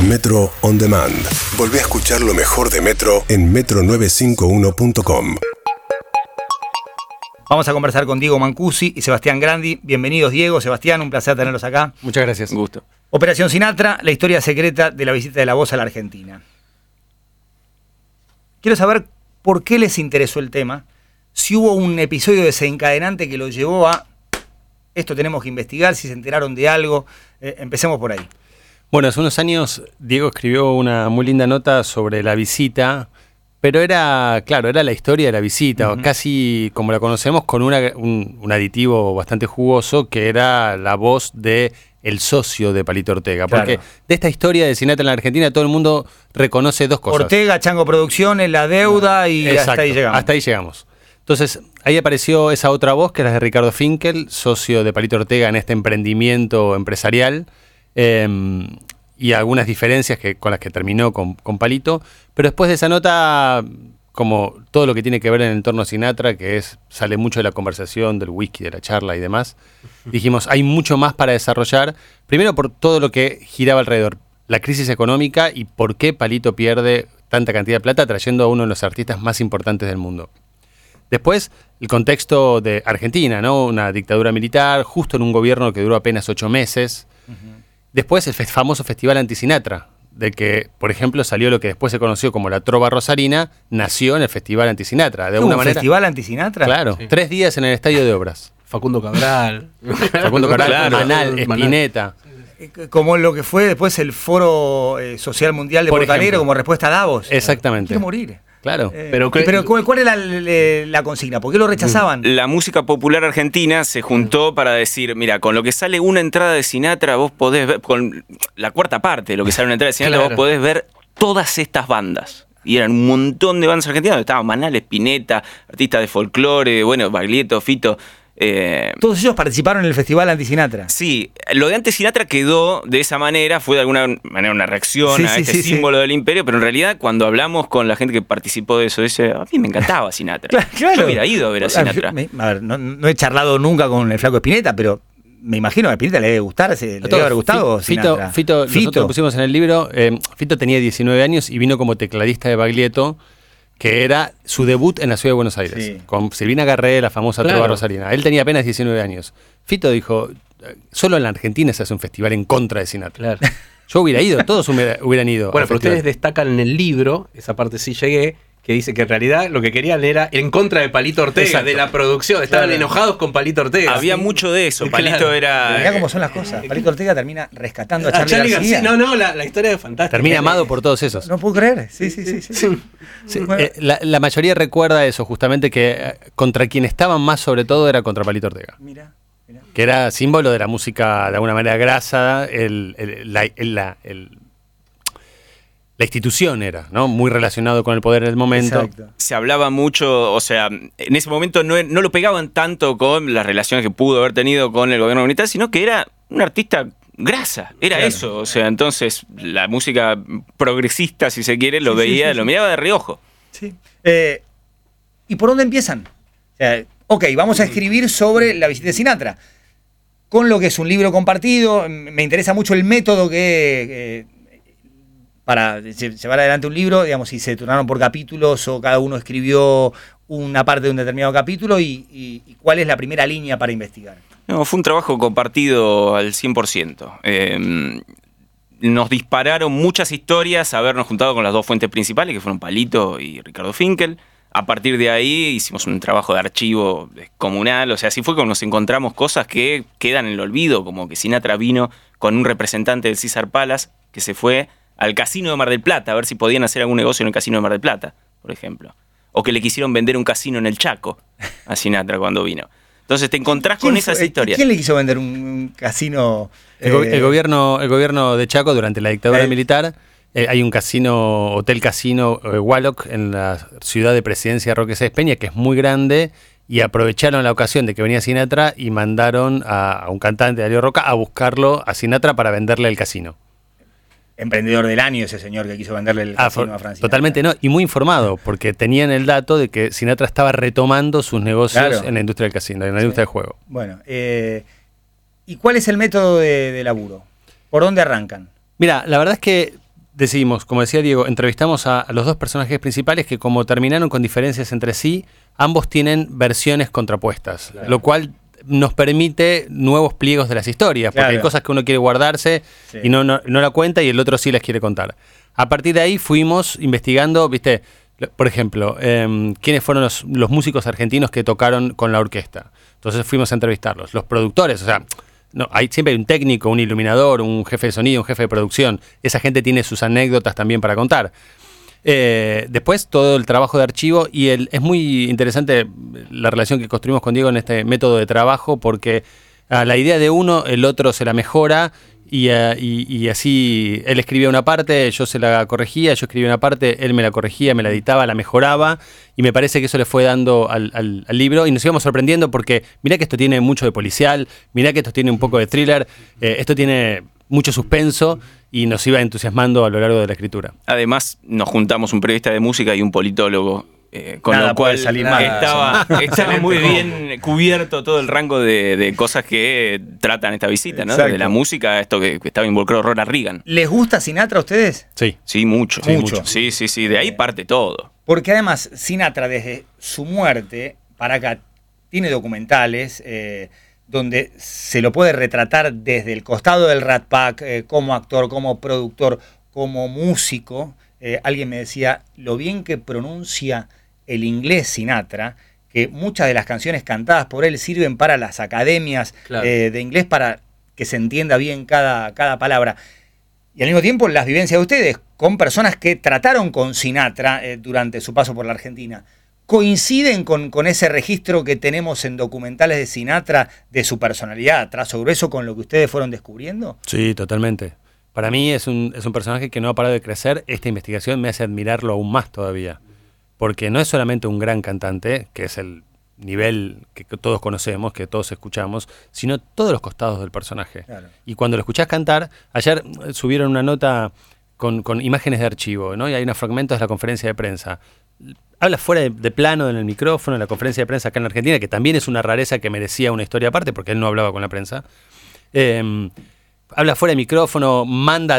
Metro On Demand. Volvé a escuchar lo mejor de Metro en metro951.com. Vamos a conversar con Diego Mancusi y Sebastián Grandi. Bienvenidos, Diego, Sebastián, un placer tenerlos acá. Muchas gracias. Un gusto. Operación Sinatra, la historia secreta de la visita de la voz a la Argentina. Quiero saber por qué les interesó el tema, si hubo un episodio desencadenante que lo llevó a esto tenemos que investigar, si se enteraron de algo. Empecemos por ahí. Bueno, hace unos años Diego escribió una muy linda nota sobre la visita, pero era la historia de la visita, casi como la conocemos, con un aditivo bastante jugoso, que era la voz de el socio de Palito Ortega. Porque de esta historia de Sinatra en la Argentina todo el mundo reconoce dos cosas. Ortega, Chango Producciones, la deuda y hasta ahí llegamos. Hasta ahí llegamos. Entonces, ahí apareció esa otra voz, que era de Ricardo Finkel, socio de Palito Ortega en este emprendimiento empresarial, y algunas diferencias con las que terminó con Palito. Pero después de esa nota, como todo lo que tiene que ver en el entorno Sinatra, sale mucho de la conversación, del whisky, de la charla y demás, dijimos, hay mucho más para desarrollar. Primero por todo lo que giraba alrededor, la crisis económica y por qué Palito pierde tanta cantidad de plata trayendo a uno de los artistas más importantes del mundo. Después, el contexto de Argentina, ¿no? Una dictadura militar, justo en un gobierno que duró apenas 8 meses. Después, el famoso Festival Anti-Sinatra, del que, por ejemplo, salió lo que después se conoció como la Trova Rosarina, nació en el Festival Anti-Sinatra. De alguna manera. ¿Festival Anti-Sinatra? Claro, sí. 3 días en el Estadio de Obras. Facundo Cabral, claro, Manal, Spinetta. Como lo que fue después el Foro Social Mundial de Porto Alegre como respuesta a Davos. Exactamente. Quiero morir. Claro. Pero ¿cuál era la consigna? ¿Por qué lo rechazaban? La música popular argentina se juntó para decir, mira, con lo que sale una entrada de Sinatra, vos podés ver, con la cuarta parte de lo que sale una entrada de Sinatra, vos podés ver todas estas bandas. Y eran un montón de bandas argentinas, estaban Manal, Spinetta, artistas de folclore, bueno, Baglietto, Fito. Todos ellos participaron en el Festival Anti-Sinatra. Sí, lo de Anti-Sinatra quedó de esa manera, fue de alguna manera una reacción a este símbolo del imperio, pero en realidad cuando hablamos con la gente que participó de eso, dice, a mí me encantaba Sinatra. Claro. Yo hubiera ido a ver a Sinatra. No he charlado nunca con el flaco Spinetta, pero me imagino que a Spinetta le debe gustar, le debe haber gustado Sinatra. Fito, nosotros lo pusimos en el libro, Fito tenía 19 años y vino como tecladista de Baglietto, que era su debut en la ciudad de Buenos Aires, con Silvina Garré, la famosa Trova Rosarina. Él tenía apenas 19 años. Fito dijo, solo en la Argentina se hace un festival en contra de Sinatra. Claro. Yo hubiera ido, todos hubieran ido. Bueno, pero ustedes destacan en el libro, esa parte sí llegué, que dice que en realidad lo que querían era en contra de Palito Ortega, exacto, de la producción. Estaban enojados con Palito Ortega. Había mucho de eso. Palito era... Mirá cómo son las cosas. Palito Ortega termina rescatando a Charly García. La historia es fantástica. Termina amado por todos esos. No puedo creer. Sí. Bueno. La mayoría recuerda eso, justamente, que contra quien estaban más sobre todo era contra Palito Ortega. Mirá. Que era símbolo de la música de alguna manera grasa, la institución era, ¿no? Muy relacionado con el poder en el momento. Exacto. Se hablaba mucho, o sea, en ese momento no lo pegaban tanto con las relaciones que pudo haber tenido con el gobierno militar, sino que era un artista grasa, era eso. O sea, entonces la música progresista, si se quiere, lo miraba de reojo. Sí. ¿Y por dónde empiezan? O sea, vamos a escribir sobre la visita de Sinatra. Con lo que es un libro compartido, me interesa mucho el método para llevar adelante un libro, digamos, si se turnaron por capítulos o cada uno escribió una parte de un determinado capítulo y cuál es la primera línea para investigar. No, fue un trabajo compartido al 100%. Nos dispararon muchas historias, habernos juntado con las dos fuentes principales, que fueron Palito y Ricardo Finkel. A partir de ahí hicimos un trabajo de archivo comunal, o sea, así fue como nos encontramos cosas que quedan en el olvido, como que Sinatra vino con un representante del Caesar Palace que se fue al casino de Mar del Plata, a ver si podían hacer algún negocio en el casino de Mar del Plata, por ejemplo. O que le quisieron vender un casino en el Chaco a Sinatra cuando vino. Entonces te encontrás con esas historias. ¿Quién le quiso vender un casino? El gobierno de Chaco durante la dictadura militar. Hay un casino, Hotel Casino Wallach, en la ciudad de Presidencia Roque Sáenz Peña, que es muy grande, y aprovecharon la ocasión de que venía Sinatra y mandaron a un cantante, Darío Roca, a buscarlo a Sinatra para venderle el casino. Emprendedor del año ese señor que quiso venderle el casino a Francia. Totalmente no, y muy informado, porque tenían el dato de que Sinatra estaba retomando sus negocios en la industria del casino, en la industria del juego. Bueno, ¿y cuál es el método de laburo? ¿Por dónde arrancan? Mira, la verdad es que decidimos, como decía Diego, entrevistamos a los dos personajes principales que como terminaron con diferencias entre sí, ambos tienen versiones contrapuestas, claro. Lo cual nos permite nuevos pliegos de las historias, porque claro. Hay cosas que uno quiere guardarse sí. Y no la cuenta y el otro sí las quiere contar. A partir de ahí fuimos investigando, viste, por ejemplo, quiénes fueron los músicos argentinos que tocaron con la orquesta. Entonces fuimos a entrevistarlos. Los productores, o sea, siempre hay un técnico, un iluminador, un jefe de sonido, un jefe de producción. Esa gente tiene sus anécdotas también para contar. Después todo el trabajo de archivo y es muy interesante la relación que construimos con Diego en este método de trabajo porque a la idea de uno el otro se la mejora y así él escribía una parte, yo se la corregía, yo escribía una parte, él me la corregía, me la editaba, la mejoraba y me parece que eso le fue dando al libro y nos íbamos sorprendiendo porque mirá que esto tiene mucho de policial, mirá que esto tiene un poco de thriller, esto tiene mucho suspenso y nos iba entusiasmando a lo largo de la escritura. Además, nos juntamos un periodista de música y un politólogo, con nada lo cual salir mal. Estaba muy bien cubierto todo el rango de cosas que tratan esta visita, ¿no? Exacto. De la música, esto que estaba involucrado Ronald Reagan. ¿Les gusta Sinatra a ustedes? Sí. Sí, mucho. Sí, mucho. Sí, de ahí parte todo. Porque además, Sinatra, desde su muerte para acá, tiene documentales donde se lo puede retratar desde el costado del Rat Pack, como actor, como productor, como músico. Alguien me decía lo bien que pronuncia el inglés Sinatra, que muchas de las canciones cantadas por él sirven para las academias claro. De inglés para que se entienda bien cada palabra. Y al mismo tiempo las vivencias de ustedes con personas que trataron con Sinatra durante su paso por la Argentina. ¿Coinciden con ese registro que tenemos en documentales de Sinatra de su personalidad, trazo grueso, con lo que ustedes fueron descubriendo? Sí, totalmente. Para mí es un personaje que no ha parado de crecer. Esta investigación me hace admirarlo aún más todavía. Porque no es solamente un gran cantante, que es el nivel que todos conocemos, que todos escuchamos, sino todos los costados del personaje. Claro. Y cuando lo escuchás cantar, ayer subieron una nota con imágenes de archivo, ¿no? Y hay unos fragmentos de la conferencia de prensa. Habla fuera de plano en el micrófono, en la conferencia de prensa acá en Argentina, que también es una rareza que merecía una historia aparte, porque él no hablaba con la prensa. Habla fuera de micrófono, manda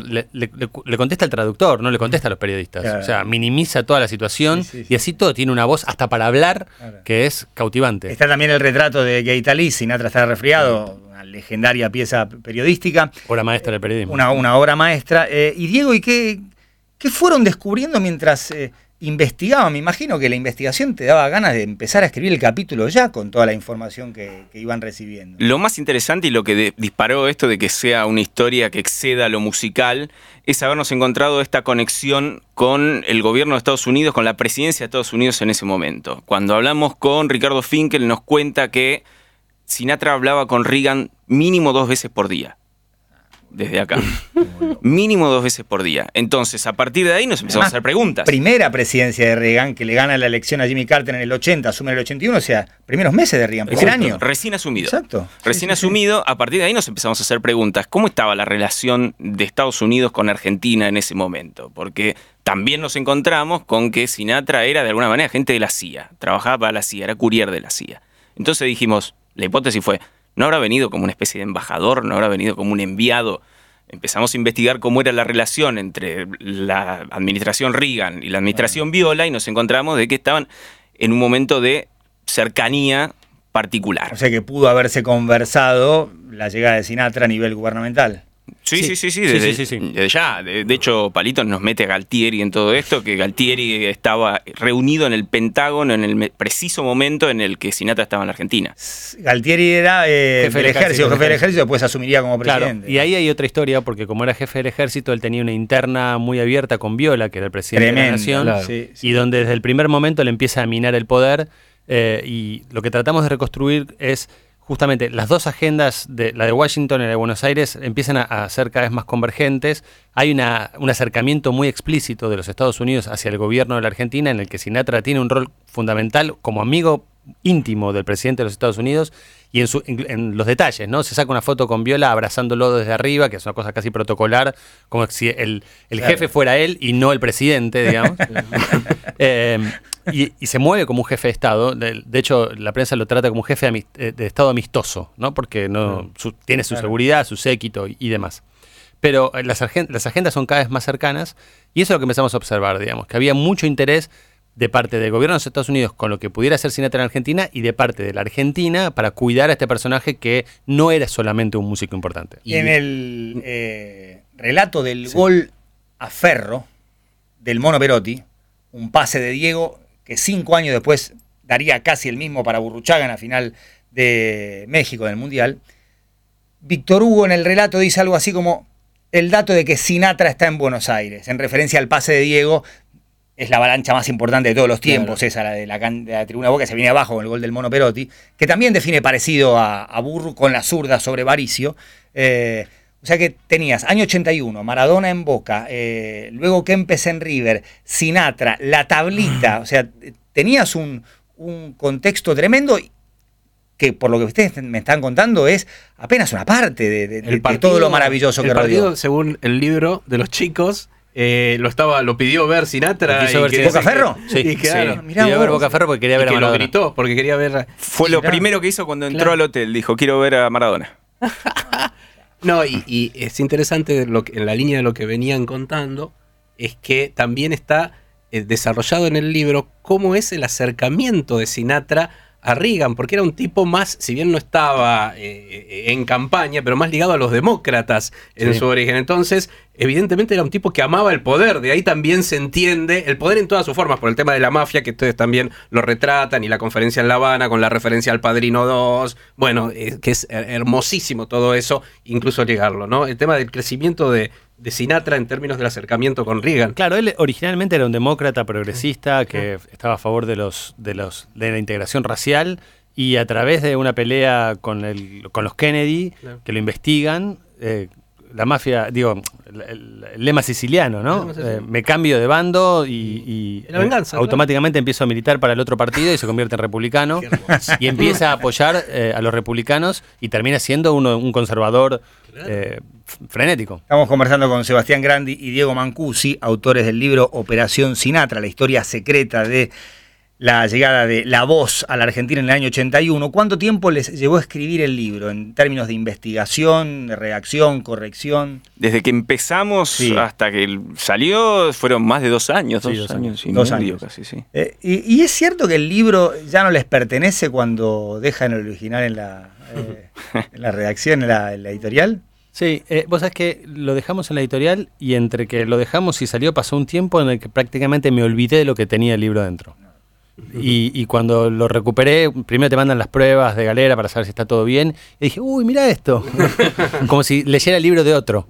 le contesta al traductor, no le contesta a los periodistas. Claro. O sea, minimiza toda la situación sí. Y así todo tiene una voz hasta para hablar claro. Que es cautivante. Está también el retrato de Gaitali, Sinatra está resfriado, una legendaria pieza periodística. Obra maestra del periodismo. Una obra maestra. Y Diego, ¿y qué fueron descubriendo mientras investigaban? Me imagino que la investigación te daba ganas de empezar a escribir el capítulo ya con toda la información que iban recibiendo. Lo más interesante y lo que disparó esto de que sea una historia que exceda lo musical es habernos encontrado esta conexión con el gobierno de Estados Unidos, con la presidencia de Estados Unidos en ese momento. Cuando hablamos con Ricardo Finkel nos cuenta que Sinatra hablaba con Reagan mínimo 2 veces por día. Desde acá. Mínimo 2 veces por día. Entonces, a partir de ahí nos empezamos a hacer preguntas. Primera presidencia de Reagan, que le gana la elección a Jimmy Carter en el 80, asume en el 81, o sea, primeros meses de Reagan, primer año. Recién asumido. Exacto. Recién asumido, a partir de ahí nos empezamos a hacer preguntas. ¿Cómo estaba la relación de Estados Unidos con Argentina en ese momento? Porque también nos encontramos con que Sinatra era de alguna manera gente de la CIA, trabajaba para la CIA, era courier de la CIA. Entonces dijimos, la hipótesis fue, ¿no habrá venido como una especie de embajador? ¿No habrá venido como un enviado? Empezamos a investigar cómo era la relación entre la administración Reagan y la administración Viola y nos encontramos de que estaban en un momento de cercanía particular. O sea que pudo haberse conversado la llegada de Sinatra a nivel gubernamental. Sí, desde ya. De hecho, Palito nos mete a Galtieri en todo esto, que Galtieri estaba reunido en el Pentágono en el preciso momento en el que Sinatra estaba en la Argentina. Galtieri era jefe del ejército, después asumiría como presidente. Claro, y ahí hay otra historia, porque como era jefe del ejército, él tenía una interna muy abierta con Viola, que era el presidente de la nación, claro. Y donde desde el primer momento le empieza a minar el poder, y lo que tratamos de reconstruir es justamente las dos agendas, la de Washington y la de Buenos Aires, empiezan a ser cada vez más convergentes. Hay un acercamiento muy explícito de los Estados Unidos hacia el gobierno de la Argentina, en el que Sinatra tiene un rol fundamental como amigo íntimo del presidente de los Estados Unidos y en los detalles, ¿no? Se saca una foto con Viola abrazándolo desde arriba, que es una cosa casi protocolar, como si el claro. Jefe fuera él y no el presidente, digamos. Y se mueve como un jefe de Estado. De hecho, la prensa lo trata como un jefe de Estado amistoso, ¿no? Porque tiene su seguridad, su séquito y demás. pero las agendas son cada vez más cercanas y eso es lo que empezamos a observar, digamos, que había mucho interés de parte del gobierno de los Estados Unidos con lo que pudiera hacer Sinatra en Argentina y de parte de la Argentina para cuidar a este personaje que no era solamente un músico importante. Y en el relato del gol a Ferro del Mono Perotti, un pase de Diego que 5 años después daría casi el mismo para Burruchaga en la final de México del Mundial, Víctor Hugo en el relato dice algo así como el dato de que Sinatra está en Buenos Aires, en referencia al pase de Diego. Es la avalancha más importante de todos los tiempos, claro. Esa, la de la tribuna Boca, se viene abajo con el gol del Mono Perotti, que también define parecido a Burru con la zurda sobre Varicio. O sea que tenías año 81, Maradona en Boca, luego Kempes en River, Sinatra, la tablita, o sea, tenías un contexto tremendo que por lo que ustedes me están contando es apenas una parte de todo lo maravilloso que rodeó. El partido, según el libro de los chicos, lo pidió ver Sinatra. ¿Bocaferro? Sí, y claro, sí. Pidió ver Bocaferro porque quería ver a Maradona. Lo gritó porque quería ver. Fue lo primero que hizo cuando entró al hotel. Dijo, quiero ver a Maradona. No, y es interesante en la línea de lo que venían contando, es que también está desarrollado en el libro cómo es el acercamiento de Sinatra a Reagan, porque era un tipo más, si bien no estaba en campaña, pero más ligado a los demócratas en su origen. Entonces, evidentemente era un tipo que amaba el poder, de ahí también se entiende el poder en todas sus formas, por el tema de la mafia, que ustedes también lo retratan, y la conferencia en La Habana con la referencia al Padrino 2, bueno, que es hermosísimo todo eso, incluso llegarlo, ¿no? El tema del crecimiento de Sinatra en términos del acercamiento con Reagan. Claro, él originalmente era un demócrata progresista que estaba a favor de la integración racial, y a través de una pelea con los Kennedy, que lo investigan, la mafia, el lema siciliano, ¿no? Me cambio de bando y la venganza, automáticamente empiezo a militar para el otro partido y se convierte en republicano y empieza a apoyar a los republicanos y termina siendo un conservador frenético. Estamos conversando con Sebastián Grandi y Diego Mancusi, autores del libro Operación Sinatra, la historia secreta de la llegada de La Voz a la Argentina en el año 81. ¿Cuánto tiempo les llevó a escribir el libro en términos de investigación, de redacción, corrección? Desde que empezamos hasta que salió fueron más de 2 años. Sí, 2 años. 2 años. Casi, sí. ¿Y es cierto que el libro ya no les pertenece cuando dejan el original en la redacción, en la editorial? Sí, vos sabés que lo dejamos en la editorial y entre que lo dejamos y salió pasó un tiempo en el que prácticamente me olvidé de lo que tenía el libro dentro. Y cuando lo recuperé, primero te mandan las pruebas de Galera para saber si está todo bien, y dije, uy, mira esto, como si leyera el libro de otro.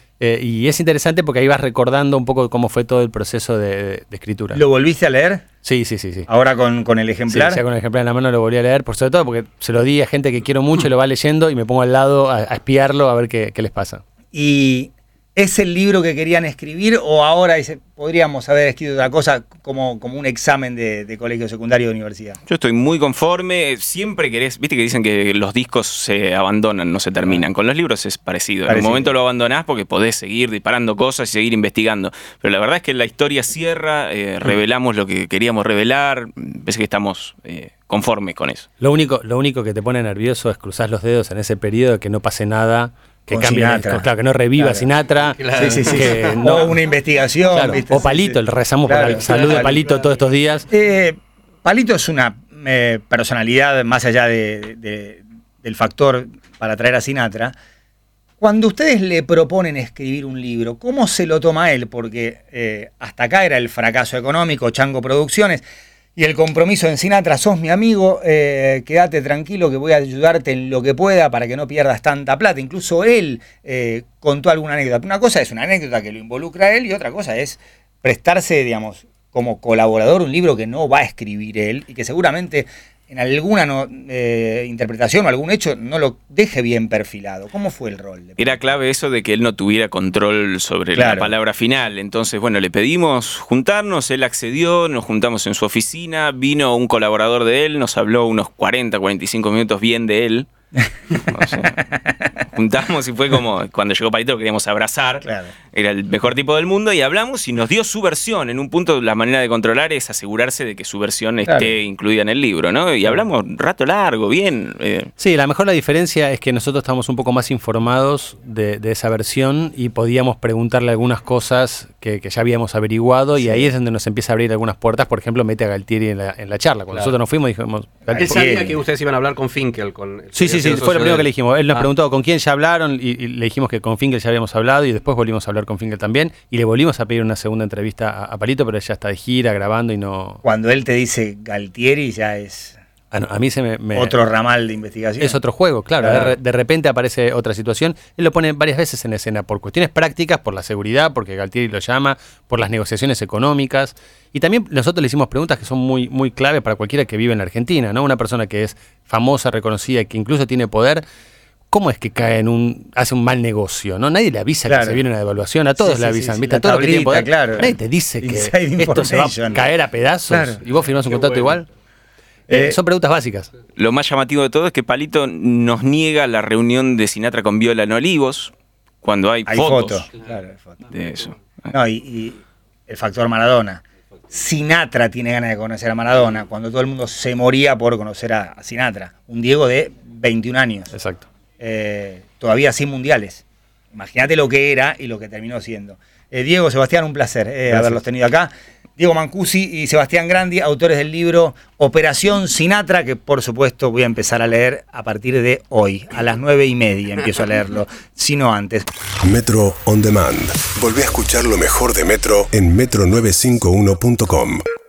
Y es interesante porque ahí vas recordando un poco cómo fue todo el proceso de escritura. ¿Lo volviste a leer? Sí. ¿Ahora con el ejemplar? Sí, ya con el ejemplar en la mano lo volví a leer, sobre todo porque se lo di a gente que quiero mucho y lo va leyendo y me pongo al lado a espiarlo a ver qué les pasa. ¿Y es el libro que querían escribir o ahora podríamos haber escrito otra cosa como un examen de colegio secundario de universidad? Yo estoy muy conforme. Siempre querés, viste que dicen que los discos se abandonan, no se terminan. Con los libros es parecido. En un momento lo abandonás porque podés seguir disparando cosas y seguir investigando. Pero la verdad es que la historia cierra, revelamos lo que queríamos revelar. Ves que estamos conformes con eso. Lo único que te pone nervioso es cruzar los dedos en ese periodo, que no pase nada. Que cambie, claro, que no reviva Sinatra. Claro. Sí. Que no, o una investigación. Claro, o Palito, rezamos por la salud de Palito todos estos días. Palito es una personalidad más allá del factor para traer a Sinatra. Cuando ustedes le proponen escribir un libro, ¿cómo se lo toma él? Porque hasta acá era el fracaso económico, Chango Producciones. Y el compromiso en Sinatra, sos mi amigo, quédate tranquilo que voy a ayudarte en lo que pueda para que no pierdas tanta plata. Incluso él contó alguna anécdota. Una cosa es una anécdota que lo involucra a él y otra cosa es prestarse, digamos, como colaborador un libro que no va a escribir él y que seguramente en alguna interpretación o algún hecho no lo deje bien perfilado. ¿Cómo fue el rol? Era clave eso de que él no tuviera control sobre la palabra final. Entonces, bueno, le pedimos juntarnos, él accedió, nos juntamos en su oficina, vino un colaborador de él, nos habló unos 40, 45 minutos bien de él. O sea, juntamos y fue como, cuando llegó Palito lo queríamos abrazar, Claro. era el mejor tipo del mundo, y hablamos y nos dio su versión. En un punto la manera de controlar es asegurarse de que su versión esté incluida en el libro, ¿no? Y hablamos un rato largo, bien. Sí, la diferencia es que nosotros estamos un poco más informados de esa versión y podíamos preguntarle algunas cosas que ya habíamos averiguado, y ahí es donde nos empieza a abrir algunas puertas. Por ejemplo, mete a Galtieri en la charla. Cuando nosotros nos fuimos dijimos... Él sabía que ustedes iban a hablar con Finkel. Sí, fue lo primero que le dijimos. Él nos preguntó con quién ya hablaron y le dijimos que con Finkel ya habíamos hablado, y después volvimos a hablar con Finkel también, y le volvimos a pedir una segunda entrevista a Palito, pero ya está de gira, grabando y no... Cuando él te dice Galtieri ya es a mí se me... otro ramal de investigación. Es otro juego, claro. De repente aparece otra situación. Él lo pone varias veces en escena por cuestiones prácticas, por la seguridad, porque Galtieri lo llama, por las negociaciones económicas. Y también nosotros le hicimos preguntas que son muy, muy clave para cualquiera que vive en la Argentina, ¿no? Una persona que es famosa, reconocida, que incluso tiene poder. ¿Cómo es que hace un mal negocio? ¿No? Nadie le avisa que se viene una devaluación, a todos le avisan, ¿viste? A todos los que tienen poder. Claro. Nadie te dice que Inside esto se va a caer a pedazos y vos firmás un contrato igual. Son preguntas básicas. Lo más llamativo de todo es que Palito nos niega la reunión de Sinatra con Viola en Olivos, cuando hay fotos. Claro, hay fotos de eso. No, y el factor Maradona. Sinatra tiene ganas de conocer a Maradona, cuando todo el mundo se moría por conocer a Sinatra. Un Diego de 21 años. Exacto. Todavía sin mundiales. Imagínate lo que era y lo que terminó siendo. Diego, Sebastián, un placer haberlos tenido acá. Diego Mancusi y Sebastián Grandi, autores del libro Operación Sinatra, que por supuesto voy a empezar a leer a partir de hoy. A las 9:30 empiezo a leerlo, si no antes. Metro On Demand. Volvé a escuchar lo mejor de Metro en metro951.com.